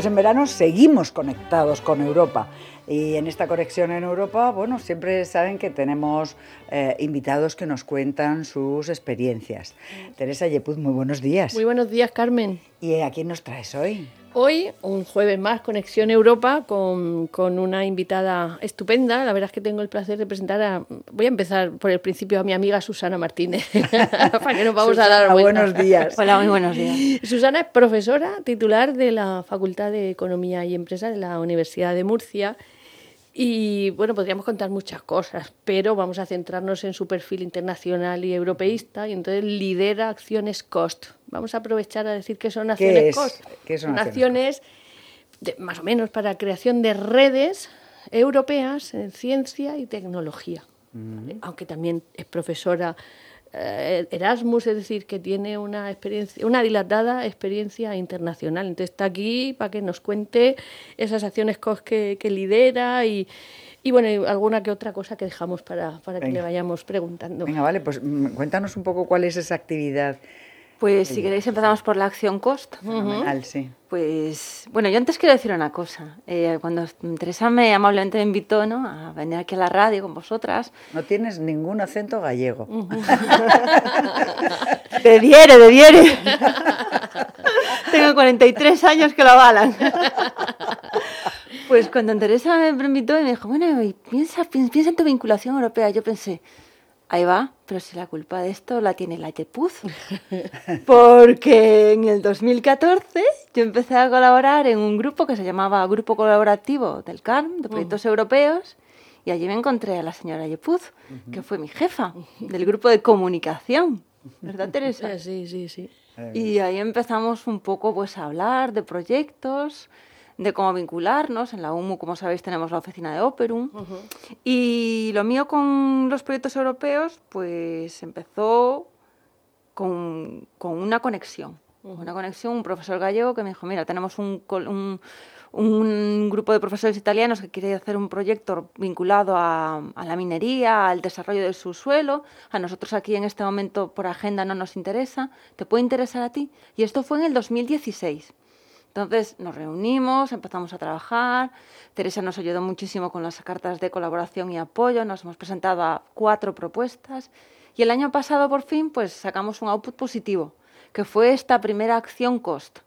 Pues en verano seguimos conectados con Europa. Y en esta conexión en Europa, bueno, siempre saben que tenemos invitados que nos cuentan sus experiencias. Teresa Yepuz, muy buenos días. Muy buenos días, Carmen. ¿Y a quién nos traes hoy? Hoy, un jueves más, Conexión Europa, con una invitada estupenda. La verdad es que tengo el placer de presentar voy a empezar por el principio, a mi amiga Susana Martínez, para que nos vamos Susana, a dar vuelta. Buenos días. Hola, muy buenos días. Susana es profesora titular de la Facultad de Economía y Empresa de la Universidad de Murcia. Y bueno, podríamos contar muchas cosas, pero vamos a centrarnos en su perfil internacional y europeísta, y entonces lidera acciones COST. Vamos a aprovechar a decir qué son acciones COST. ¿Qué son acciones más o menos para creación de redes europeas en ciencia y tecnología. Aunque también es profesora Erasmus, es decir, que tiene una dilatada experiencia internacional. Entonces está aquí para que nos cuente esas acciones COST que lidera y bueno, y alguna que otra cosa que dejamos para que le vayamos preguntando. Venga, vale, pues cuéntanos un poco cuál es esa actividad. Pues si queréis empezamos por la acción COST. Fenomenal, sí. Pues bueno, yo antes quiero decir una cosa. Cuando Teresa amablemente me invitó, ¿no?, a venir aquí a la radio con vosotras. No tienes ningún acento gallego. Debiere. Tengo 43 años que lo avalan. Pues cuando Teresa me invitó y me dijo, bueno, piensa en tu vinculación europea, yo pensé, ahí va, pero si la culpa de esto la tiene la Yepuz. Porque en el 2014 yo empecé a colaborar en un grupo que se llamaba Grupo Colaborativo del CARM, de Proyectos Europeos, y allí me encontré a la señora Yepuz, que fue mi jefa del grupo de comunicación. ¿Verdad, Teresa? Sí. Y ahí empezamos un poco pues a hablar de proyectos, de cómo vincularnos. En la UMU, como sabéis, tenemos la oficina de Operum. Y lo mío con los proyectos europeos, pues empezó con una conexión. Un profesor gallego que me dijo, mira, tenemos un grupo de profesores italianos que quiere hacer un proyecto vinculado a la minería, al desarrollo del subsuelo. A nosotros aquí en este momento por agenda no nos interesa. ¿Te puede interesar a ti? Y esto fue en el 2016. Entonces nos reunimos, empezamos a trabajar. Teresa nos ayudó muchísimo con las cartas de colaboración y apoyo. Nos hemos presentado a 4 propuestas. Y el año pasado, por fin, pues sacamos un output positivo, que fue esta primera acción COST.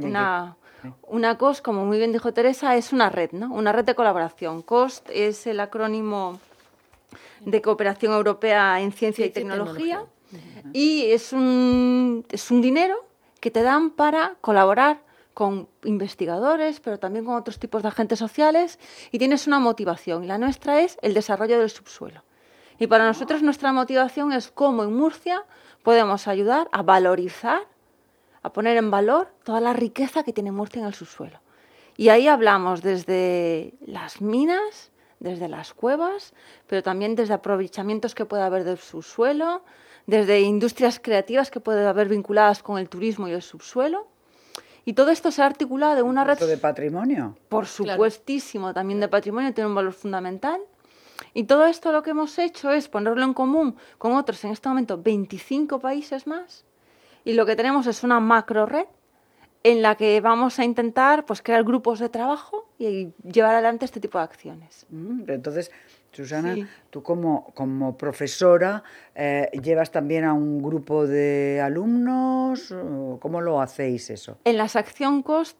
Una COST, como muy bien dijo Teresa, es una red, ¿no? Una red de colaboración. COST es el acrónimo de Cooperación Europea en Ciencia y Tecnología. Y es un dinero que te dan para colaborar con investigadores, pero también con otros tipos de agentes sociales, y tienes una motivación. Y la nuestra es el desarrollo del subsuelo. Y para nosotros nuestra motivación es cómo en Murcia podemos ayudar a valorizar, a poner en valor toda la riqueza que tiene Murcia en el subsuelo. Y ahí hablamos desde las minas, desde las cuevas, pero también desde aprovechamientos que puede haber del subsuelo, desde industrias creativas que puede haber vinculadas con el turismo y el subsuelo. Y todo esto se ha articulado en una red de patrimonio. Por supuestísimo, también de patrimonio, tiene un valor fundamental. Y todo esto lo que hemos hecho es ponerlo en común con otros, en este momento, 25 países más. Y lo que tenemos es una macro red en la que vamos a intentar pues crear grupos de trabajo y llevar adelante este tipo de acciones. Entonces, Susana, sí, tú como profesora, ¿llevas también a un grupo de alumnos? ¿Cómo lo hacéis eso? En las acción COST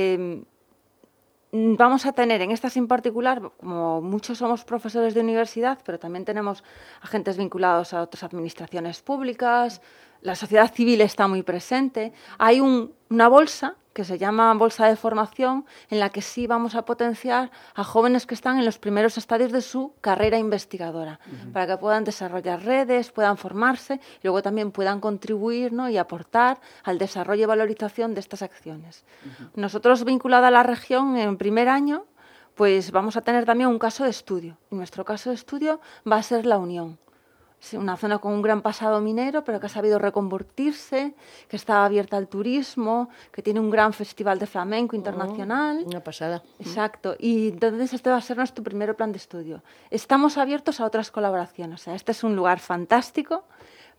vamos a tener, en estas en particular, como muchos somos profesores de universidad, pero también tenemos agentes vinculados a otras administraciones públicas, la sociedad civil está muy presente. Hay una bolsa que se llama Bolsa de Formación, en la que sí vamos a potenciar a jóvenes que están en los primeros estadios de su carrera investigadora, para que puedan desarrollar redes, puedan formarse y luego también puedan contribuir, ¿no?, y aportar al desarrollo y valorización de estas acciones. Nosotros, vinculada a la región, en primer año, pues vamos a tener también un caso de estudio. Y nuestro caso de estudio va a ser La Unión. Es una zona con un gran pasado minero, pero que ha sabido reconvertirse, que está abierta al turismo, que tiene un gran festival de flamenco internacional. Una pasada. Exacto. Y entonces este va a ser nuestro primer plan de estudio. Estamos abiertos a otras colaboraciones. O sea, este es un lugar fantástico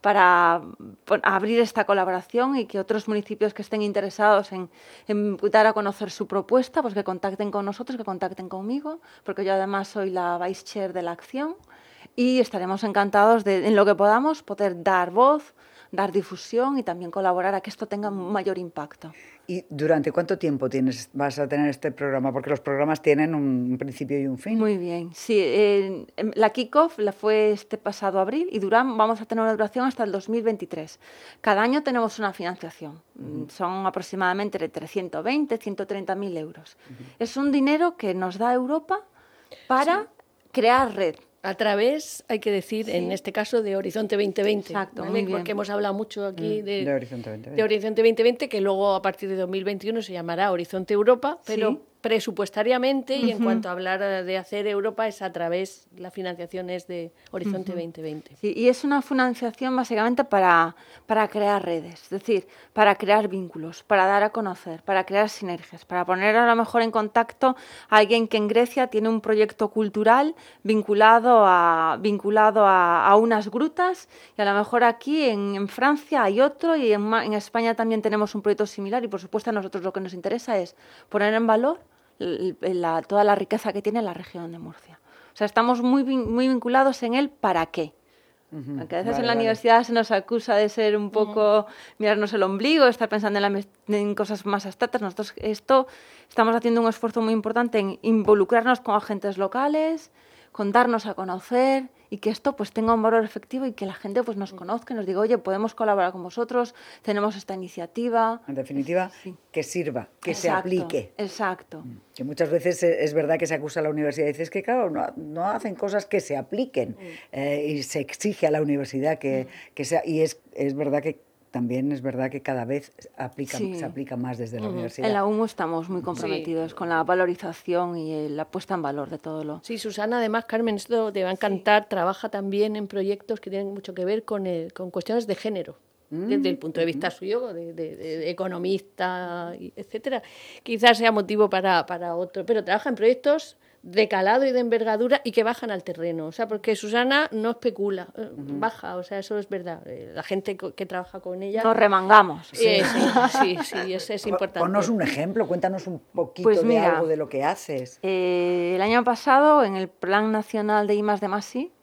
para abrir esta colaboración y que otros municipios que estén interesados en dar a conocer su propuesta, pues que contacten con nosotros, que contacten conmigo, porque yo además soy la Vice Chair de la acción y estaremos encantados de, en lo que podamos, poder dar voz, dar difusión y también colaborar a que esto tenga un mayor impacto. ¿Y durante cuánto tiempo vas a tener este programa? Porque los programas tienen un principio y un fin. Muy bien, sí. La kick-off fue este pasado abril y vamos a tener una duración hasta el 2023. Cada año tenemos una financiación. Son aproximadamente de 320, 130.000 euros. Es un dinero que nos da Europa para crear red. A través, hay que decir, en este caso, de Horizonte 2020. Exacto, ¿vale? muy bien. Porque hemos hablado mucho aquí de Horizonte 2020. De Horizonte 2020, que luego a partir de 2021 se llamará Horizonte Europa, pero presupuestariamente y en cuanto a hablar de hacer Europa es a través, la financiación es de Horizonte 2020. Sí, y es una financiación básicamente para crear redes, es decir, para crear vínculos, para dar a conocer, para crear sinergias, para poner a lo mejor en contacto a alguien que en Grecia tiene un proyecto cultural vinculado a unas grutas y a lo mejor aquí en Francia hay otro y en España también tenemos un proyecto similar y por supuesto a nosotros lo que nos interesa es poner en valor toda la riqueza que tiene la región de Murcia. O sea, estamos muy vinculados en el para qué. Aunque a veces en la universidad se nos acusa de ser un poco mirarnos el ombligo, estar pensando en cosas más abstractas. Nosotros estamos haciendo un esfuerzo muy importante en involucrarnos con agentes locales, con darnos a conocer y que esto pues tenga un valor efectivo y que la gente pues nos conozca y nos diga, oye, podemos colaborar con vosotros, tenemos esta iniciativa. En definitiva, que sirva, que se aplique. Exacto. Que muchas veces es verdad que se acusa a la universidad y dices que claro, no hacen cosas que se apliquen y se exige a la universidad que sea, y es verdad que también es verdad que cada vez se aplica más desde la universidad. En la UMU estamos muy comprometidos con la valorización y la puesta en valor de todo lo... Sí, Susana, además, Carmen, esto te va a encantar, trabaja también en proyectos que tienen mucho que ver con cuestiones de género. Desde el punto de vista suyo, de economista, etcétera. Quizás sea motivo para otro, pero trabaja en proyectos de calado y de envergadura y que bajan al terreno. O sea, porque Susana no especula, baja, o sea, eso es verdad. La gente que trabaja con ella... Nos remangamos. Sí, es importante. Ponnos un ejemplo, cuéntanos un poquito de algo de lo que haces. El año pasado, en el Plan Nacional de I+D+I,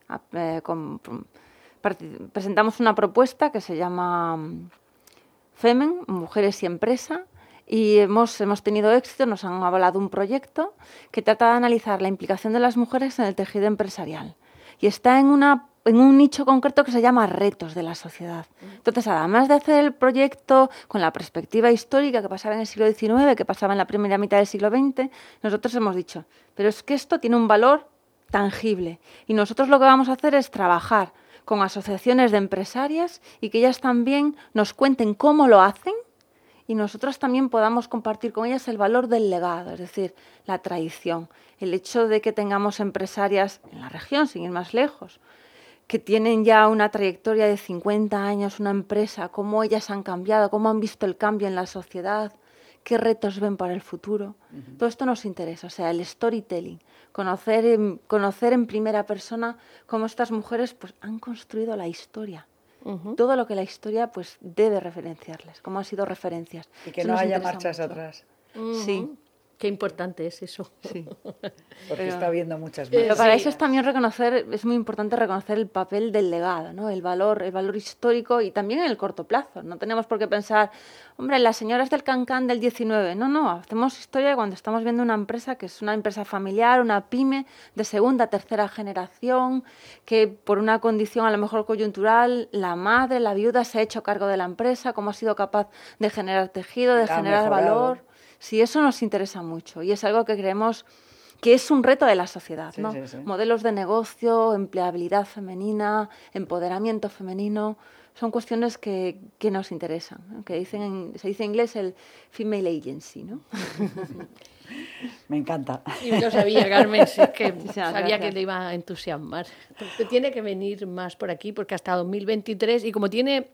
presentamos una propuesta que se llama FEMEN, Mujeres y Empresa, y hemos tenido éxito, nos han avalado un proyecto que trata de analizar la implicación de las mujeres en el tejido empresarial. Y está en un nicho concreto que se llama retos de la sociedad. Entonces, además de hacer el proyecto con la perspectiva histórica que pasaba en el siglo XIX, que pasaba en la primera mitad del siglo XX, nosotros hemos dicho, pero es que esto tiene un valor tangible. Y nosotros lo que vamos a hacer es trabajar con asociaciones de empresarias y que ellas también nos cuenten cómo lo hacen y nosotros también podamos compartir con ellas el valor del legado, es decir, la tradición. El hecho de que tengamos empresarias en la región, sin ir más lejos, que tienen ya una trayectoria de 50 años, una empresa, cómo ellas han cambiado, cómo han visto el cambio en la sociedad, qué retos ven para el futuro. Todo esto nos interesa, o sea, el storytelling, conocer en primera persona cómo estas mujeres pues, han construido la historia. Todo lo que la historia pues debe referenciarles, cómo han sido referencias. Y que no haya marchas atrás. Sí. Qué importante es eso. Sí. Porque está habiendo muchas más. Pero para eso es también es muy importante reconocer el papel del legado, ¿no? El valor histórico y también en el corto plazo. No tenemos por qué pensar, hombre, las señoras del Cancán del 19. No, hacemos historia cuando estamos viendo una empresa que es una empresa familiar, una pyme de segunda, tercera generación, que por una condición a lo mejor coyuntural, la madre, la viuda se ha hecho cargo de la empresa, cómo ha sido capaz de generar tejido, de generar valor. Sí, eso nos interesa mucho y es algo que creemos que es un reto de la sociedad, ¿no? Sí. Modelos de negocio, empleabilidad femenina, empoderamiento femenino, son cuestiones que nos interesan, ¿no? Que se dice en inglés el female agency, ¿no? Me encanta. Y lo sabía, Carmen, es que sabía que le iba a entusiasmar. Te tiene que venir más por aquí porque hasta 2023 y como tiene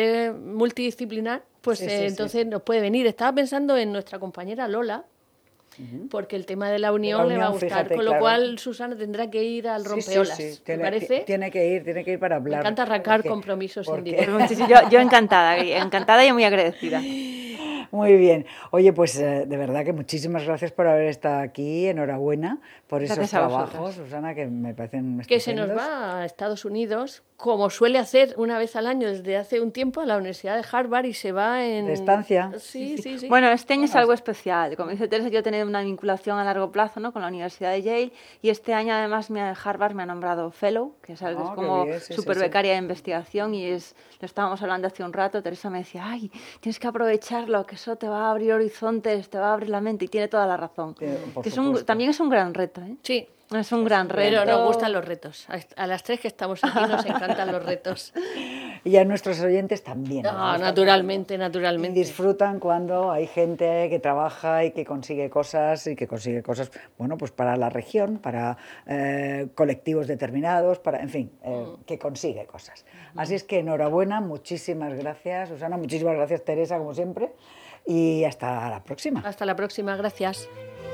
multidisciplinar, pues entonces nos puede venir. Estaba pensando en nuestra compañera Lola, porque el tema de la unión le va a gustar, fíjate, con lo claro. cual Susana tendrá que ir al rompeolas, Sí. ¿te parece? Tiene que ir para hablar. Me encanta arrancar Porque- compromisos en porque- directo. Muchísimo. Yo encantada y muy agradecida. Muy bien. Oye, pues de verdad que muchísimas gracias por haber estado aquí. Enhorabuena por esos Gracias a vosotras. trabajos, Susana, que me parecen Que se nos estupendos. va a Estados Unidos, como suele hacer una vez al año desde hace un tiempo, a la Universidad de Harvard y se va en... ¿De estancia? Sí. Bueno, este año es algo especial. Como dice Teresa, yo he tenido una vinculación a largo plazo, ¿no?, con la Universidad de Yale, y este año además Harvard me ha nombrado Fellow, que es algo Ah, qué como bien, sí, super sí. becaria de investigación, y lo estábamos hablando hace un rato. Teresa me decía, ay, tienes que aprovecharlo, que eso te va a abrir horizontes, te va a abrir la mente, y tiene toda la razón. Por Que supuesto. también es un gran reto, ¿eh? Sí, Es un gran reto. pero nos gustan los retos. A las tres que estamos aquí nos encantan los retos. Y a nuestros oyentes también. les No, gusta naturalmente, Y naturalmente. disfrutan cuando hay gente que trabaja y que consigue cosas, bueno, pues para la región, para colectivos determinados, en fin, que consigue cosas. Así es que enhorabuena, muchísimas gracias, Susana, muchísimas gracias, Teresa, como siempre, y hasta la próxima. Hasta la próxima, gracias.